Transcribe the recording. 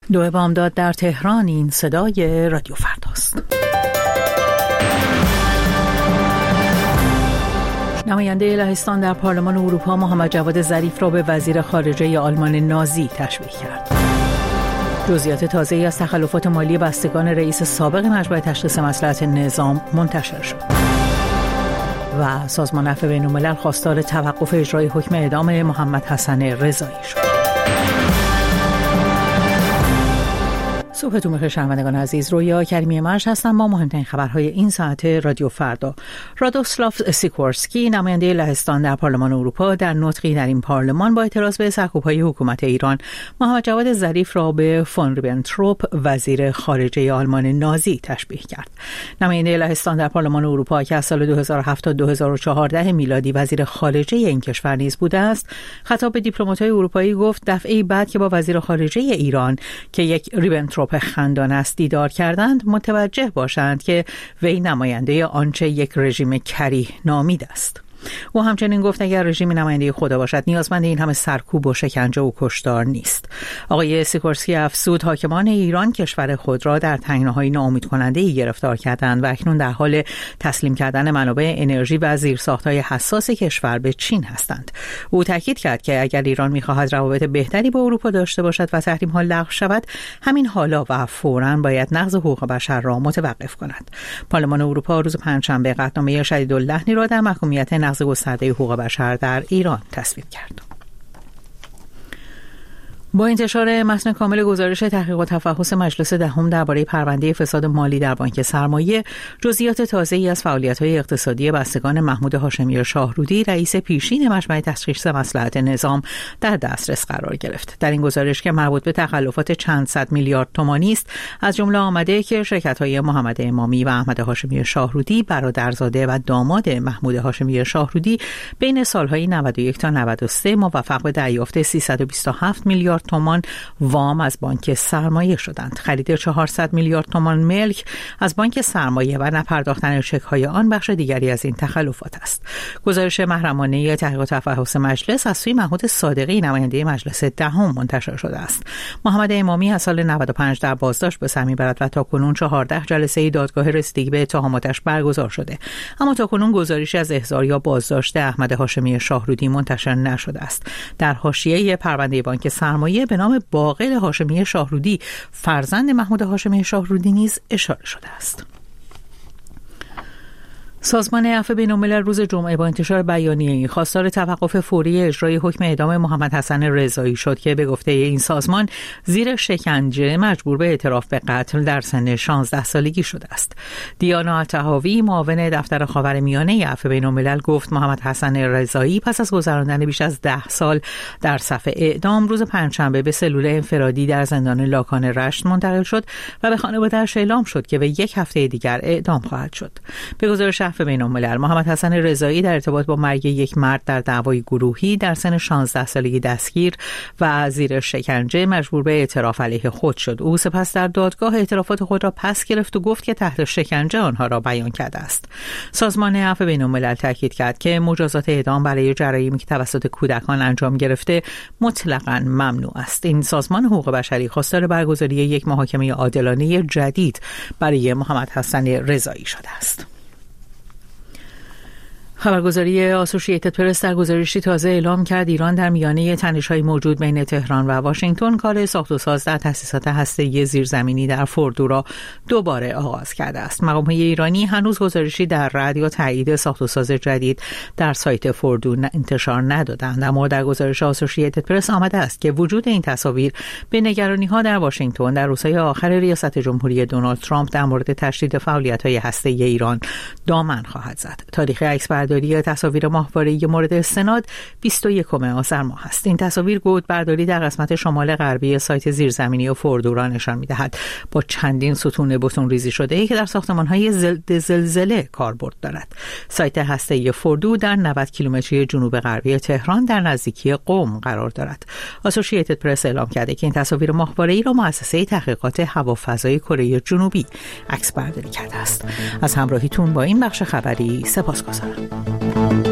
دو بامداد در تهران. این صدای رادیو فرداست. نماینده لهستان در پارلمان اروپا محمد جواد ظریف را به وزیر خارجه آلمان نازی تشبیه کرد. جزئیات تازه‌ای از تخلفات مالی بستگان رئیس سابق مجمع تشخیص مصلحت نظام منتشر شد. و سازمان عفو بین‌الملل خواستار توقف اجرای حکم اعدام محمد حسن رضایی شد. صبحتون بخیر شنوندگان عزیز، رویا کریمی مرج هستم با مهمترین خبرهای این ساعت رادیو فردا. رادوسلاف سیکورسکی نماینده لهستان در پارلمان اروپا در نطقی در این پارلمان با اعتراض به سرکوب‌های حکومت ایران محمد جواد ظریف را به فون ریبنتروپ وزیر خارجه آلمان نازی تشبیه کرد. نماینده لهستان در پارلمان اروپا که از سال 2007 تا 2014 میلادی وزیر خارجه این کشور نیز بوده است، خطاب به دیپلمات‌های اروپایی گفت دفعه بعد که با وزیر خارجه ایران که یک ریبنتروپ خندان است دیدار کردند متوجه باشند که وی نماینده آنچه یک رژیم کریه نامید است. او همچنین گفت اگر رژیم نماینده خدا باشد نیازمند این همه سرکوب و شکنجه و کشتار نیست. آقای سیکورسکی افزود حاکمان ایران کشور خود را در تنگناهای ناامیدکننده‌ای گرفتار کردند و اکنون در حال تسلیم کردن منابع انرژی و زیرساخت‌های حساس کشور به چین هستند. او تاکید کرد که اگر ایران می‌خواهد روابط بهتری با اروپا داشته باشد و تحریم‌ها لغو شود، همین حالا و فوراً باید نقض حقوق بشر را متوقف کند. پارلمان اروپا روز پنجشنبه قطعنامه شدیداللحنی را در محکومیت نقض گسترده حقوق بشر در ایران تصویب کرد. با انتشار متن کامل گزارش تحقیق و تفحص مجلس دهم درباره پرونده فساد مالی در بانک سرمایه، جزئیات تازه‌ای از فعالیت‌های اقتصادی بستگان محمود هاشمی شاهرودی رئیس پیشین مجمع تشخیص مصلحت نظام در دسترس قرار گرفت. در این گزارش که مربوط به تخلفات چند صد میلیارد تومانی است، از جمله آمده که شرکت‌های محمد امامی و احمد هاشمی شاهرودی برادرزاده و داماد محمود هاشمی شاهرودی بین سال‌های 91 تا 93 موفق به دریافت 327 میلیارد تومان وام از بانک سرمایه شدند. خرید 400 میلیارد تومان ملک از بانک سرمایه و نپرداختن چک‌های آن بخش دیگری از این تخلفات است. گزارش محرمانه تحقیق و تفحص مجلس از سوی محمود صادقی نماینده مجلس دهم منتشر شده است. محمد امامی از سال 95 در بازداشت به سر می‌برد و تاکنون 14 جلسه دادگاه رسیدگی به اتهاماتش برگزار شده، اما تاکنون گزارشی از احضار یا بازداشت احمد هاشمی شاهرودی منتشر نشده است. در حاشیه پرونده بانک سرمایه به نام باقر هاشمی شاهرودی فرزند محمود هاشمی شاهرودی نیز اشاره شده است. سازمان عفو بین‌الملل روز جمعه با انتشار بیانیه‌ای خواستار توقف فوری اجرای حکم اعدام محمد حسن رضایی شد که به گفته این سازمان زیر شکنجه مجبور به اعتراف به قتل در سن 16 سالگی شده است. دیانا الطحاوی معاون دفتر خاورمیانه عفو بین‌الملل گفت محمد حسن رضایی پس از گذراندن بیش از 10 سال در صف اعدام روز پنجشنبه به سلول انفرادی در زندان لاکان رشت منتقل شد و به خانواده‌اش اعلام شد که به 1 هفته دیگر اعدام خواهد شد. به گزارش عفو بین‌الملل محمد حسن رضایی در ارتباط با مرگ یک مرد در دعوای گروهی در سن 16 سالگی دستگیر و زیر شکنجه مجبور به اعتراف علیه خود شد. او سپس در دادگاه اعترافات خود را پس گرفت و گفت که تحت شکنجه آنها را بیان کرده است. سازمان عفو بین‌الملل تاکید کرد که مجازات اعدام برای جرایمی که توسط کودکان انجام گرفته مطلقاً ممنوع است. این سازمان حقوق بشری خواستار برگزاری یک محاکمه عادلانه جدید برای محمد حسن رضایی شده است. خبرگزاری آسوشییتد پرس در گزارشی تازه اعلام کرد ایران در میانه تنش‌های موجود بین تهران و واشنگتن کار ساخت و ساز در تأسیسات هسته‌ای زیرزمینی در فوردو را دوباره آغاز کرده است. مقام‌های ایرانی هنوز گزارشی در رد یا تایید ساخت و ساز جدید در سایت فوردو انتشار ندادند، اما در گزارش آسوشییتد پرس آمده است که وجود این تصاویر به نگرانی‌ها در واشنگتن در روزهای آخر ریاست جمهوری دونالد ترامپ در مورد تشدید فعالیت‌های هسته‌ای ایران دامن خواهد زد. تاریخ عکسبرداری تصاویر ماهواره‌ای مورد استناد 21 آذر ماه است. این تصاویر گودبرداری در قسمت شمال غربی سایت زیرزمینی فوردو را نشان می‌دهد با چندین ستون بتون ریزی شده که در ساختمان‌های ضد زلزله کاربرد دارد. سایت هسته‌ای فوردو در 90 کیلومتری جنوب غربی تهران در نزدیکی قم قرار دارد. آسوشییتد پرس اعلام کرده که این تصاویر ماهواره‌ای را مؤسسه تحقیقات هوافضای کره جنوبی عکسبرداری کرده است. از همراهیتون با این بخش خبری سپاسگزارم.